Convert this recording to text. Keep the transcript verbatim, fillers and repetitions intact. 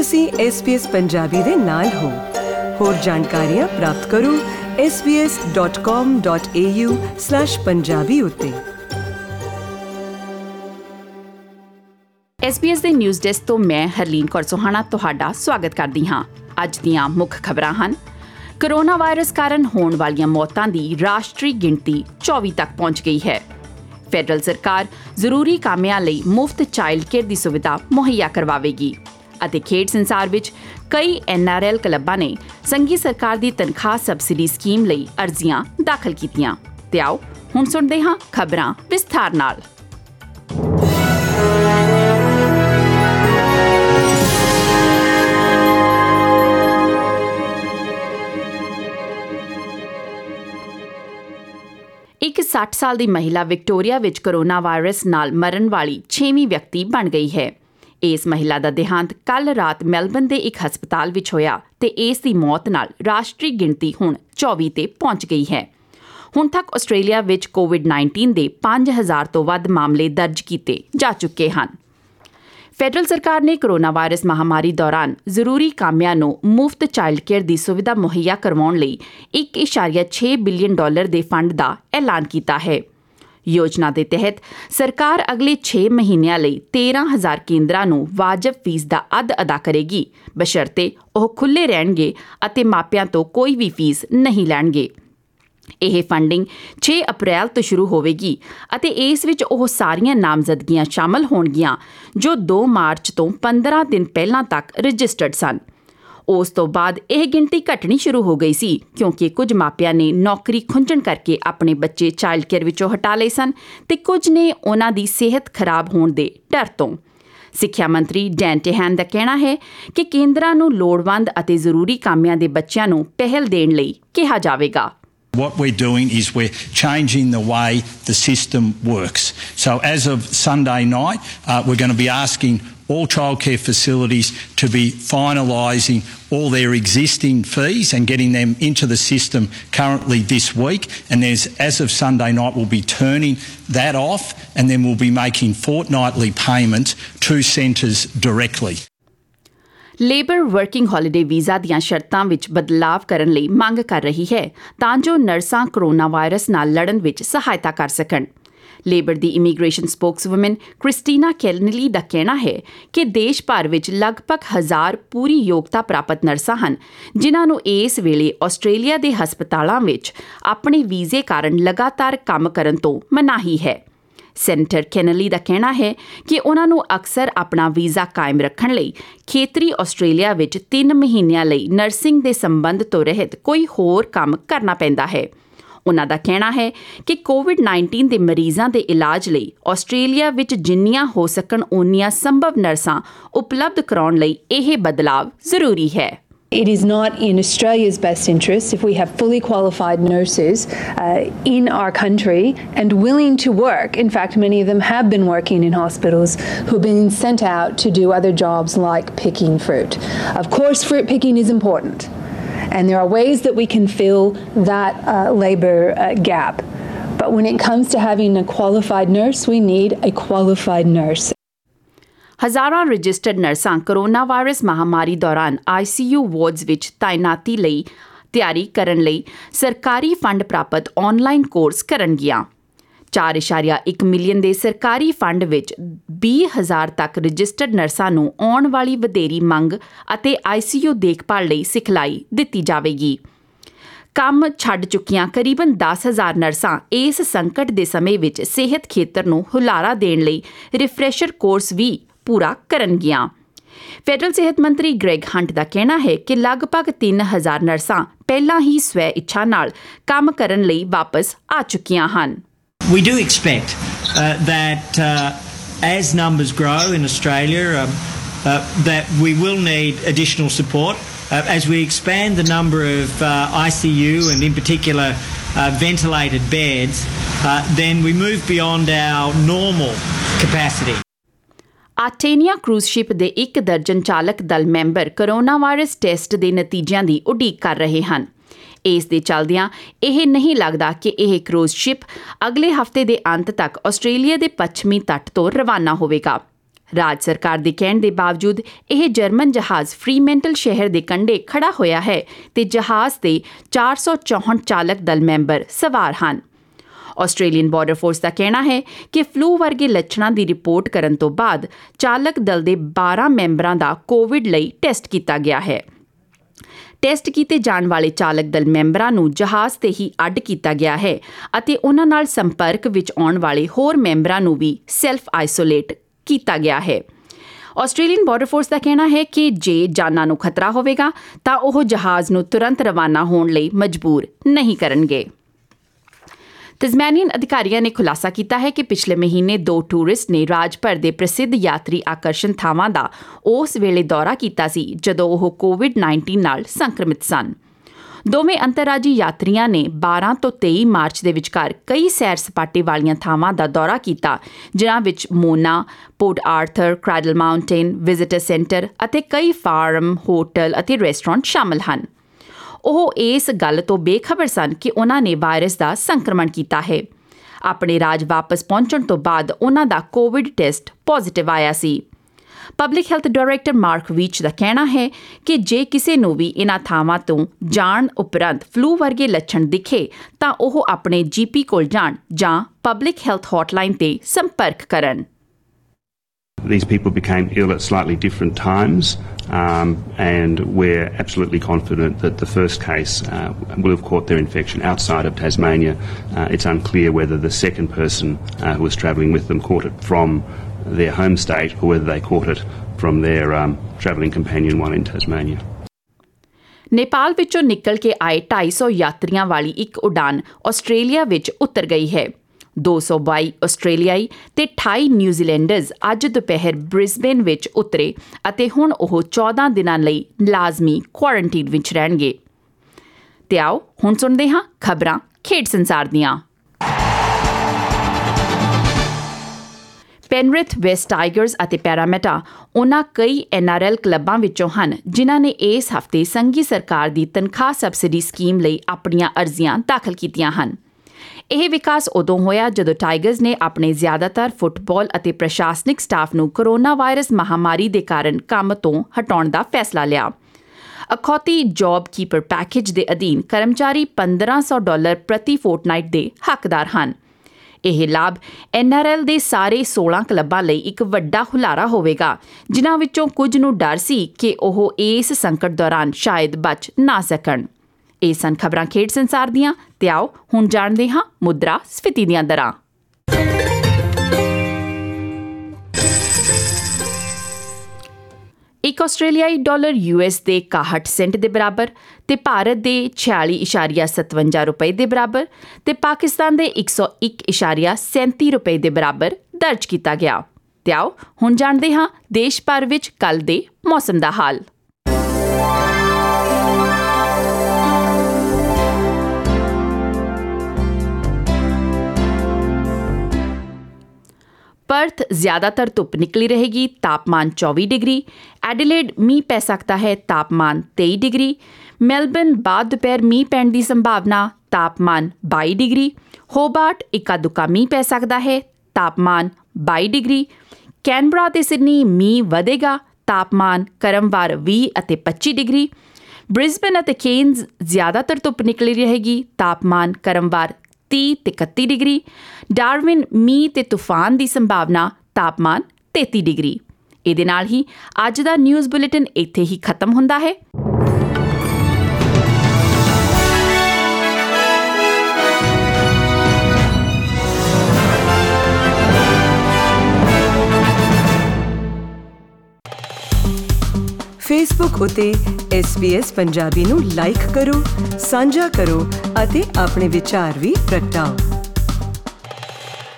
ਤੁਸੀਂ S B S Punjabi ਦੇ ਨਾਲ ਹੋ। ਹੋਰ ਜਾਣਕਾਰੀਆਂ ਪ੍ਰਾਪਤ ਕਰੋ S B S dot com dot A U slash Punjabi ਉੱਤੇ। ਐਸ ਬੀ ਐਸ ਦੇ ਨਿਊਜ਼ ਡੈਸਕ ਤੋਂ ਮੈਂ ਹਰਲੀਨ ਕੌਰ ਸੋਹਾਣਾ ਤੁਹਾਡਾ ਸਵਾਗਤ ਕਰਦੀ ਹਾਂ। ਅੱਜ ਦੀਆਂ ਮੁੱਖ ਖਬਰਾਂ ਹਨ। ਕੋਰੋਨਾ ਵਾਇਰਸ ਕਾਰਨ ਹੋਣ ਵਾਲੀਆਂ ਮੌਤਾਂ ਦੀ ਰਾਸ਼ਟਰੀ ਗਿਣਤੀ ਚੌਵੀ ਤੱਕ ਪਹੁੰਚ ਗਈ ਹੈ। ਫੈਡਰਲ ਸਰਕਾਰ ਜ਼ਰੂਰੀ ਕਾਮਿਆਂ ਲਈ ਮੁਫਤ ਚਾਈਲਡ ਕੇਅਰ ਦੀ ਸੁਵਿਧਾ ਮੁਹੱਈਆ ਕਰਵਾਵੇਗੀ ਅਤੇ ਖੇਡ ਸੰਸਾਰ ਵਿੱਚ ਕਈ ਐਨ ਆਰ ਐਲ ਕਲੱਬਾਂ ਨੇ ਸੰਘੀ ਸਰਕਾਰ ਦੀ ਤਨਖਾਹ ਸਬਸਿਡੀ ਸਕੀਮ ਲਈ ਅਰਜ਼ੀਆਂ ਦਾਖਲ ਕੀਤੀਆਂ। ਤੇ ਆਓ ਹੁਣ ਸੁਣਦੇ ਹਾਂ ਖਬਰਾਂ ਵਿਸਥਾਰ ਨਾਲ। ਇੱਕ ਸੱਠ ਸਾਲ ਦੀ ਮਹਿਲਾ ਵਿਕਟੋਰੀਆ ਵਿੱਚ ਕੋਰੋਨਾ ਵਾਇਰਸ ਨਾਲ ਮਰਨ ਵਾਲੀ ਛੇਵੀਂ ਵਿਅਕਤੀ ਬਣ ਗਈ ਹੈ। ਇਸ ਮਹਿਲਾ ਦਾ ਦੇਹਾਂਤ ਕੱਲ੍ਹ ਰਾਤ ਮੈਲਬਨ ਦੇ ਇੱਕ ਹਸਪਤਾਲ ਵਿੱਚ ਹੋਇਆ ਤੇ ਇਸ ਦੀ ਮੌਤ ਨਾਲ ਰਾਸ਼ਟਰੀ ਗਿਣਤੀ ਹੁਣ ਚੌਵੀ ਤੇ ਪਹੁੰਚ ਗਈ ਹੈ। ਹੁਣ ਤੱਕ ਆਸਟ੍ਰੇਲੀਆ ਵਿੱਚ ਕੋਵਿਡ ਨਾਈਨਟੀਨ ਦੇ ਪੰਜ ਹਜ਼ਾਰ ਤੋਂ ਵੱਧ ਮਾਮਲੇ ਦਰਜ ਕੀਤੇ ਜਾ ਚੁੱਕੇ ਹਨ। ਫੈਡਰਲ ਸਰਕਾਰ ਨੇ ਕੋਰੋਨਾ ਵਾਇਰਸ ਮਹਾਮਾਰੀ ਦੌਰਾਨ ਜ਼ਰੂਰੀ ਕਾਮਿਆਂ ਨੂੰ ਮੁਫਤ ਚਾਈਲਡ ਕੇਅਰ ਦੀ ਸੁਵਿਧਾ ਮੁਹੱਈਆ ਕਰਵਾਉਣ ਲਈ ਇੱਕ ਇਸ਼ਾਰੀਆ ਛੇ ਬਿਲੀਅਨ ਡਾਲਰ ਦੇ ਫੰਡ ਦਾ ਐਲਾਨ ਕੀਤਾ ਹੈ। ਯੋਜਨਾ ਦੇ ਤਹਿਤ ਸਰਕਾਰ ਅਗਲੇ ਛੇ ਮਹੀਨਿਆਂ ਲਈ ਤੇਰਾਂ ਹਜ਼ਾਰ ਕੇਂਦਰਾਂ ਨੂੰ ਵਾਜਬ ਫੀਸ ਦਾ ਅੱਧ ਅਦਾ ਕਰੇਗੀ, ਬਸ਼ਰਤੇ ਉਹ ਖੁੱਲ੍ਹੇ ਰਹਿਣਗੇ ਅਤੇ ਮਾਪਿਆਂ ਤੋਂ ਕੋਈ ਵੀ ਫੀਸ ਨਹੀਂ ਲੈਣਗੇ। ਇਹ ਫੰਡਿੰਗ ਛੇ ਅਪ੍ਰੈਲ ਤੋਂ ਸ਼ੁਰੂ ਹੋਵੇਗੀ ਅਤੇ ਇਸ ਵਿੱਚ ਉਹ ਸਾਰੀਆਂ ਨਾਮਜ਼ਦਗੀਆਂ ਸ਼ਾਮਲ ਹੋਣਗੀਆਂ ਜੋ ਦੋ ਮਾਰਚ ਤੋਂ ਪੰਦਰਾਂ ਦਿਨ ਪਹਿਲਾਂ ਤੱਕ ਰਜਿਸਟਰਡ ਸਨ। ਉਸ ਤੋਂ ਬਾਅਦ ਇਹ ਗਿਣਤੀ ਘਟਣੀ ਸ਼ੁਰੂ ਹੋ ਗਈ ਸੀ ਕਿਉਂਕਿ ਕੁਝ ਮਾਪਿਆਂ ਨੇ ਨੌਕਰੀ ਖੁੰਝਣ ਕਰਕੇ ਆਪਣੇ ਬੱਚੇ ਚਾਈਲਡ ਕੇਅਰ ਵਿੱਚੋਂ ਹਟਾ ਲਏ ਸਨ ਤੇ ਕੁਝ ਨੇ ਉਹਨਾਂ ਦੀ ਸਿਹਤ ਖਰਾਬ ਹੋਣ ਦੇ ਡਰ ਤੋਂ। ਸਿੱਖਿਆ ਮੰਤਰੀ ਡੈਨ ਟੇਹਾਨ ਦਾ ਕਹਿਣਾ ਹੈ ਕਿ ਕੇਂਦਰਾਂ ਨੂੰ ਲੋੜਵੰਦ ਅਤੇ ਜ਼ਰੂਰੀ ਕਾਮਿਆਂ ਦੇ ਬੱਚਿਆਂ ਨੂੰ ਪਹਿਲ ਦੇਣ ਲਈ ਕਿਹਾ ਜਾਵੇਗਾ। What we're doing is we're changing the way the system works. So as of Sunday night, uh, we're going to be asking all childcare facilities to be finalising all their existing fees and getting them into the system currently this week. And there's, as of Sunday night, we'll be turning that off and then we'll be making fortnightly payments to centres directly. Labour working holiday visa ਦੀਆਂ ਸ਼ਰਤਾਂ ਵਿੱਚ ਬਦਲਾਵ ਕਰਨ ਲਈ ਮੰਗ ਕਰ ਰਹੀ ਹੈ ਤਾਂ ਜੋ ਨਰਸਾਂ ਕੋਰੋਨਾ ਵਾਇਰਸ ਨਾਲ ਲੜਨ ਵਿੱਚ ਸਹਾਇਤਾ ਕਰ ਸਕਣ। ਲੇਬਰ ਦੀ ਇਮੀਗ੍ਰੇਸ਼ਨ ਸਪੋਕਸਵੁਮਨ ਕ੍ਰਿਸਟੀਨਾ ਕੈਲਨਲੀ ਦਾ ਕਹਿਣਾ ਹੈ ਕਿ ਦੇਸ਼ ਭਰ ਵਿੱਚ ਲਗਭਗ ਹਜ਼ਾਰ ਪੂਰੀ ਯੋਗਤਾ ਪ੍ਰਾਪਤ ਨਰਸਾਂ ਹਨ ਜਿਨ੍ਹਾਂ ਨੂੰ ਇਸ ਵੇਲੇ ਆਸਟ੍ਰੇਲੀਆ ਦੇ ਹਸਪਤਾਲਾਂ ਵਿੱਚ ਆਪਣੇ ਵੀਜ਼ੇ ਕਾਰਨ ਲਗਾਤਾਰ ਕੰਮ ਕਰਨ ਤੋਂ ਮਨਾਹੀ ਹੈ। ਸੈਨੇਟਰ ਕੈਨਲੀ ਦਾ ਕਹਿਣਾ ਹੈ ਕਿ ਉਹਨਾਂ ਨੂੰ ਅਕਸਰ ਆਪਣਾ ਵੀਜ਼ਾ ਕਾਇਮ ਰੱਖਣ ਲਈ ਖੇਤਰੀ ਆਸਟ੍ਰੇਲੀਆ ਵਿੱਚ ਤਿੰਨ ਮਹੀਨਿਆਂ ਲਈ ਨਰਸਿੰਗ ਦੇ ਸੰਬੰਧ ਤੋਂ ਰਹਿਤ ਕੋਈ ਹੋਰ ਕੰਮ ਕਰਨਾ ਪੈਂਦਾ ਹੈ। ਉਹਨਾਂ ਦਾ ਕਹਿਣਾ ਹੈ ਕਿ ਕੋਵਿਡ ਨਾਈਨਟੀਨ ਦੇ ਮਰੀਜ਼ਾਂ ਦੇ ਇਲਾਜ ਲਈ ਆਸਟ੍ਰੇਲੀਆ ਵਿੱਚ ਜਿੰਨੀਆਂ ਹੋ ਸਕਣ ਓਨੀਆਂ ਸੰਭਵ ਨਰਸਾਂ ਉਪਲਬਧ ਕਰਾਉਣ ਲਈ ਇਹ ਬਦਲਾਵ ਜ਼ਰੂਰੀ ਹੈ। It is not in Australia's best interest if we have fully qualified nurses uh, in our country and willing to work. In fact, many of them have been working in hospitals who have been sent out to do other jobs like picking fruit. Of course, fruit picking is important, and there are ways that we can fill that uh, labour uh, gap. But when it comes to having a qualified nurse, we need a qualified nurse. ਹਜ਼ਾਰਾਂ registered ਨਰਸਾਂ corona virus ਮਹਾਮਾਰੀ ਦੌਰਾਨ ਆਈ ਸੀ you wards ਵਿੱਚ ਤਾਇਨਾਤੀ ਲਈ ਤਿਆਰੀ ਕਰਨ ਲਈ ਸਰਕਾਰੀ ਫੰਡ ਪ੍ਰਾਪਤ ਆਨਲਾਈਨ ਕੋਰਸ ਕਰਨਗੀਆਂ। ਚਾਰ ਇਸ਼ਾਰੀਆ ਇੱਕ ਮਿਲੀਅਨ ਦੇ ਸਰਕਾਰੀ ਫੰਡ ਵਿੱਚ ਵੀਹ ਹਜ਼ਾਰ ਤੱਕ ਰਜਿਸਟਰਡ ਨਰਸਾਂ ਨੂੰ ਆਉਣ ਵਾਲੀ ਵਧੇਰੀ ਮੰਗ ਅਤੇ ਆਈ ਸੀ ਯੂ ਦੇਖਭਾਲ ਲਈ ਸਿਖਲਾਈ ਦਿੱਤੀ ਜਾਵੇਗੀ। ਕੰਮ ਛੱਡ ਚੁੱਕੀਆਂ ਕਰੀਬਨ ਦਸ ਹਜ਼ਾਰ ਨਰਸਾਂ ਇਸ ਸੰਕਟ ਦੇ ਸਮੇਂ ਵਿੱਚ ਸਿਹਤ ਖੇਤਰ ਨੂੰ ਹੁਲਾਰਾ ਦੇਣ ਲਈ ਰਿਫਰੈਸ਼ਰ ਕੋਰਸ ਵੀ ਪੂਰਾ ਕਰਨਗੀਆਂ। ਫੈਡਰਲ ਸਿਹਤ ਮੰਤਰੀ ਗ੍ਰੈਗ ਹੰਟ ਦਾ ਕਹਿਣਾ ਹੈ ਕਿ ਲਗਭਗ ਤਿੰਨ ਹਜ਼ਾਰ ਨਰਸਾਂ ਪਹਿਲਾਂ ਹੀ ਸਵੈ ਇੱਛਾ ਨਾਲ ਕੰਮ ਕਰਨ ਲਈ ਵਾਪਸ ਆ ਚੁੱਕੀਆਂ ਹਨ। We do expect uh, that uh, as numbers grow in Australia, um, uh, that we will need additional support uh, as we expand the number of uh, I C U and in particular uh, ventilated beds. Uh, then we move beyond our normal capacity. Artania cruise ship ਦੇ ਇੱਕ ਦਰਜਨ ਚਾਲਕ ਦਲ member corona virus test ਦੇ ਨਤੀਜਿਆਂ ਦੀ ਉਡੀਕ ਕਰ ਰਹੇ ਹਨ। ਇਸ ਦੇ ਚੱਲਦਿਆਂ ਇਹ ਨਹੀਂ ਲੱਗਦਾ ਕਿ ਇਹ ਕਰੂਜ਼ ਸ਼ਿਪ ਅਗਲੇ ਹਫ਼ਤੇ ਦੇ ਅੰਤ ਤੱਕ ਆਸਟ੍ਰੇਲੀਆ ਦੇ ਪੱਛਮੀ ਤੱਟ ਤੋਂ ਰਵਾਨਾ ਹੋਵੇਗਾ। ਰਾਜ ਸਰਕਾਰ ਦੇ ਕਹਿਣ ਦੇ ਬਾਵਜੂਦ ਇਹ ਜਰਮਨ ਜਹਾਜ਼ ਫਰੀਮੈਂਟਲ ਸ਼ਹਿਰ ਦੇ ਕੰਢੇ ਖੜਾ ਹੋਇਆ ਹੈ ਤੇ ਜਹਾਜ਼ ਤੇ ਚਾਰ ਸੌ ਚੌਂਹਠ ਚਾਲਕ ਦਲ ਮੈਂਬਰ ਸਵਾਰ ਹਨ। ਆਸਟ੍ਰੇਲੀਅਨ ਬਾਰਡਰ ਫੋਰਸ ਦਾ ਕਹਿਣਾ ਹੈ ਕਿ ਫਲੂ ਵਰਗੇ ਲੱਛਣਾਂ ਦੀ ਰਿਪੋਰਟ ਕਰਨ ਤੋਂ ਬਾਅਦ ਚਾਲਕ ਦਲ ਦੇ ਬਾਰਾਂ ਮੈਂਬਰਾਂ ਦਾ ਕੋਵਿਡ ਲਈ ਟੈਸਟ ਕੀਤਾ ਗਿਆ ਹੈ। ਟੈਸਟ ਕੀਤੇ ਜਾਣ ਵਾਲੇ ਚਾਲਕ ਦਲ ਮੈਂਬਰਾਂ ਨੂੰ ਜਹਾਜ਼ ਤੇ ਹੀ ਅੱਡ ਕੀਤਾ ਗਿਆ ਹੈ ਅਤੇ ਉਹਨਾਂ ਨਾਲ ਸੰਪਰਕ ਵਿੱਚ ਆਉਣ ਵਾਲੇ ਹੋਰ ਮੈਂਬਰਾਂ ਨੂੰ ਵੀ ਸੈਲਫ ਆਈਸੋਲੇਟ ਕੀਤਾ ਗਿਆ ਹੈ। ਆਸਟ੍ਰੇਲੀਅਨ ਬਾਰਡਰ ਫੋਰਸ ਦਾ ਕਹਿਣਾ ਹੈ ਕਿ ਜੇ ਜਾਨਾਂ ਨੂੰ ਖਤਰਾ ਹੋਵੇਗਾ ਤਾਂ ਉਹ ਜਹਾਜ਼ ਨੂੰ ਤੁਰੰਤ ਰਵਾਨਾ ਹੋਣ ਲਈ ਮਜਬੂਰ ਨਹੀਂ ਕਰਨਗੇ। ਤਸਮਾਨੀਅਨ ਅਧਿਕਾਰੀਆਂ ਨੇ ਖੁਲਾਸਾ ਕੀਤਾ ਹੈ ਕਿ ਪਿਛਲੇ ਮਹੀਨੇ ਦੋ ਟੂਰਿਸਟ ਨੇ ਰਾਜ ਭਰ ਦੇ ਪ੍ਰਸਿੱਧ ਯਾਤਰੀ ਆਕਰਸ਼ਣ ਥਾਵਾਂ ਦਾ ਉਸ ਵੇਲੇ ਦੌਰਾ ਕੀਤਾ ਸੀ ਜਦੋਂ ਉਹ ਕੋਵਿਡ ਉੱਨੀ ਨਾਲ ਸੰਕਰਮਿਤ ਸਨ। ਦੋਵੇਂ ਅੰਤਰਰਾਜੀ ਯਾਤਰੀਆਂ ਨੇ ਬਾਰਾਂ ਤੋਂ ਤੇਈ ਮਾਰਚ ਦੇ ਵਿਚਕਾਰ ਕਈ ਸੈਰ ਸਪਾਟੇ ਵਾਲੀਆਂ ਥਾਵਾਂ ਦਾ ਦੌਰਾ ਕੀਤਾ, ਜਿਨ੍ਹਾਂ ਵਿੱਚ Mona, Port Arthur, Cradle Mountain, visitor centre ਅਤੇ ਕਈ ਫਾਰਮ, ਹੋਟਲ ਅਤੇ ਰੈਸਟੋਰੈਂਟ ਸ਼ਾਮਲ ਹਨ। ਉਹ ਇਸ ਗੱਲ ਤੋਂ ਬੇਖਬਰ ਸਨ ਕਿ ਉਹਨਾਂ ਨੇ ਵਾਇਰਸ ਦਾ ਸੰਕਰਮਣ ਕੀਤਾ ਹੈ। ਆਪਣੇ ਰਾਜ ਵਾਪਸ ਪਹੁੰਚਣ ਤੋਂ ਬਾਅਦ ਉਹਨਾਂ ਦਾ ਕੋਵਿਡ ਟੈਸਟ ਪੋਜ਼ਿਟਿਵ ਆਇਆ ਸੀ। Public health director Mark Veitch ਦਾ ਕਹਿਣਾ ਹੈ ਕਿ ਜੇ ਕਿਸੇ ਨੂੰ ਵੀ ਇਨ੍ਹਾਂ ਥਾਵਾਂ ਤੋਂ ਜਾਣ ਉਪਰੰਤ ਫਲੂ ਵਰਗੇ ਲੱਛਣ ਦਿਖੇ ਤਾਂ ਉਹ ਆਪਣੇ ਜੀਪੀ ਕੋਲ ਜਾਣ ਜਾਂ ਪਬਲਿਕ ਹੈਲਥ ਹੌਟਲਾਈਨ ਤੇ ਸੰਪਰਕ ਕਰਨ। These people became ill at slightly different times, um, and we're absolutely confident that the first case uh, will have caught their infection outside of Tasmania. Uh, it's unclear whether the second person uh, who was travelling with them caught it from their home state or whether they caught it from their um, travelling companion while in Tasmania. Nepal ਵਿੱਚੋਂ ਨਿਕਲ ਕੇ ਆਏ ਢਾਈ ਸੌ ਯਾਤਰੀਆਂ ਵਾਲੀ ਇੱਕ ਉਡਾਨ Australia ਵਿੱਚ ਉਤਰ ਗਈ ਹੈ। ਦੋ ਸੌ ਬਾਈ ਆਸਟ੍ਰੇਲੀਆਈ ਤੇ ਅਠਾਈ ਨਿਊਜ਼ੀਲੈਂਡਰਜ਼ ਅੱਜ ਦੁਪਹਿਰ ਬ੍ਰਿਸਬੇਨ ਵਿੱਚ ਉਤਰੇ ਅਤੇ ਹੁਣ ਉਹ ਚੌਦਾਂ ਦਿਨਾਂ ਲਈ ਲਾਜ਼ਮੀ ਕੁਆਰੰਟੀਨ ਵਿੱਚ ਰਹਿਣਗੇ। ਤੇ ਆਓ ਹੁਣ ਸੁਣਦੇ ਹਾਂ ਖਬਰਾਂ ਖੇਡ ਸੰਸਾਰ ਦੀਆਂ। ਪੈਨਰਿਥ, ਵੈਸਟ ਟਾਈਗਰਸ ਅਤੇ ਪੈਰਾਮੈਟਾ ਉਹਨਾਂ ਕਈ ਐਨ ਆਰ ਐਲ ਕਲੱਬਾਂ ਵਿੱਚੋਂ ਹਨ ਜਿਨ੍ਹਾਂ ਨੇ ਇਸ ਹਫ਼ਤੇ ਸੰਘੀ ਸਰਕਾਰ ਦੀ ਤਨਖਾਹ ਸਬਸਿਡੀ ਸਕੀਮ ਲਈ ਆਪਣੀਆਂ ਅਰਜ਼ੀਆਂ ਦਾਖਲ ਕੀਤੀਆਂ ਹਨ। ਇਹ ਵਿਕਾਸ ਉਦੋਂ ਹੋਇਆ ਜਦੋਂ ਟਾਈਗਰਸ ਨੇ ਆਪਣੇ ਜ਼ਿਆਦਾਤਰ ਫੁੱਟਬਾਲ ਅਤੇ ਪ੍ਰਸ਼ਾਸਨਿਕ ਸਟਾਫ ਨੂੰ ਕੋਰੋਨਾ ਵਾਇਰਸ ਮਹਾਮਾਰੀ ਦੇ ਕਾਰਨ ਕੰਮ ਤੋਂ ਹਟਾਉਣ ਦਾ ਫੈਸਲਾ ਲਿਆ। ਅਖੌਤੀ ਜੌਬ ਕੀਪਰ ਪੈਕੇਜ ਦੇ ਅਧੀਨ ਕਰਮਚਾਰੀ ਪੰਦਰਾਂ ਸੌ ਡਾਲਰ ਪ੍ਰਤੀ ਫੋਰਟਨਾਈਟ ਦੇ ਹੱਕਦਾਰ ਹਨ। ਇਹ ਲਾਭ ਐਨ ਆਰ ਐਲ ਦੇ ਸਾਰੇ ਸੋਲਾਂ ਕਲੱਬਾਂ ਲਈ ਇੱਕ ਵੱਡਾ ਹੁਲਾਰਾ ਹੋਵੇਗਾ, ਜਿਨ੍ਹਾਂ ਵਿੱਚੋਂ ਕੁਝ ਨੂੰ ਡਰ ਸੀ ਕਿ ਉਹ ਇਸ ਸੰਕਟ ਦੌਰਾਨ ਸ਼ਾਇਦ ਬਚ ਨਾ ਸਕਣ। ਇਹ ਸਨ ਖਬਰਾਂ ਖੇਡ ਸੰਸਾਰ ਦੀਆਂ, ਤੇ ਆਓ ਹੁਣ ਜਾਣਦੇ ਹਾਂ ਮੁਦਰਾ ਸਫੀਤੀ ਦੀਆਂ ਦਰਾਂ। ਇੱਕ ਆਸਟ੍ਰੇਲੀਆਈ ਡਾਲਰ ਯੂ ਐਸ ਦੇ ਇਕਾਹਠ ਸੈਂਟ ਦੇ ਬਰਾਬਰ ਤੇ ਭਾਰਤ ਦੇ ਛਿਆਲੀ ਇਸ਼ਾਰੀਆ ਸਤਵੰਜਾ ਰੁਪਏ ਦੇ ਬਰਾਬਰ ਤੇ ਪਾਕਿਸਤਾਨ ਦੇ ਇੱਕ ਸੌ ਇੱਕ ਇਸ਼ਾਰੀਆ ਸੈਂਤੀ ਰੁਪਏ ਦੇ ਬਰਾਬਰ ਦਰਜ ਕੀਤਾ ਗਿਆ। ਤੇ ਆਓ ਹੁਣ ਜਾਣਦੇ ਹਾਂ ਦੇਸ਼ ਭਰ ਵਿੱਚ ਕੱਲ੍ਹ ਦੇ ਮੌਸਮ ਦਾ ਹਾਲ। ਪਰਥ ਜ਼ਿਆਦਾਤਰ ਧੁੱਪ ਨਿਕਲੀ ਰਹੇਗੀ, ਤਾਪਮਾਨ ਚੌਵੀ ਡਿਗਰੀ। ਐਡੀਲੇਡ ਮੀਂਹ ਪੈ ਸਕਦਾ ਹੈ, ਤਾਪਮਾਨ ਤੇਈ ਡਿਗਰੀ। ਮੈਲਬਨ ਬਾਅਦ ਦੁਪਹਿਰ ਮੀਂਹ ਪੈਣ ਦੀ ਸੰਭਾਵਨਾ, ਤਾਪਮਾਨ ਬਾਈ ਡਿਗਰੀ। ਹੋਬਾਰਟ ਇੱਕਾ ਦੁੱਕਾ ਮੀਂਹ ਪੈ ਸਕਦਾ ਹੈ, ਤਾਪਮਾਨ ਬਾਈ ਡਿਗਰੀ। ਕੈਨਬਰਾ ਤੇ ਸਿਡਨੀ ਮੀਂਹ ਵਧੇਗਾ, ਤਾਪਮਾਨ ਕ੍ਰਮਵਾਰ ਵੀਹ ਅਤੇ ਪੱਚੀ ਡਿਗਰੀ। ਬ੍ਰਿਸਬਨ ਅਤੇ ਕੇਨਜ਼ ਜ਼ਿਆਦਾਤਰ ਧੁੱਪ ਨਿਕਲੀ ਰਹੇਗੀ, ਤਾਪਮਾਨ ਕ੍ਰਮਵਾਰ ਤੀਹ ਤੇ ਇਕੱਤੀ ਡਿਗਰੀ। ਡਾਰਵਿਨ ਮੀਂਹ ਤੇ ਤੂਫਾਨ ਦੀ ਸੰਭਾਵਨਾ, ਤਾਪਮਾਨ ਤੇਤੀ ਡਿਗਰੀ। ਇਹਦੇ ਨਾਲ ਹੀ ਅੱਜ ਦਾ ਨਿਊਜ਼ ਬੁਲੇਟਿਨ ਇੱਥੇ ਹੀ ਖਤਮ ਹੁੰਦਾ ਹੈ। ਫੇਸਬੁੱਕ ਉਤੇ ਐਸ ਬੀ ਐਸ ਪੰਜਾਬੀ ਨੂੰ ਲਾਈਕ ਕਰੋ, ਸਾਂਝਾ ਕਰੋ ਅਤੇ ਆਪਣੇ ਵਿਚਾਰ ਵੀ ਪ੍ਰਗਟਾਓ।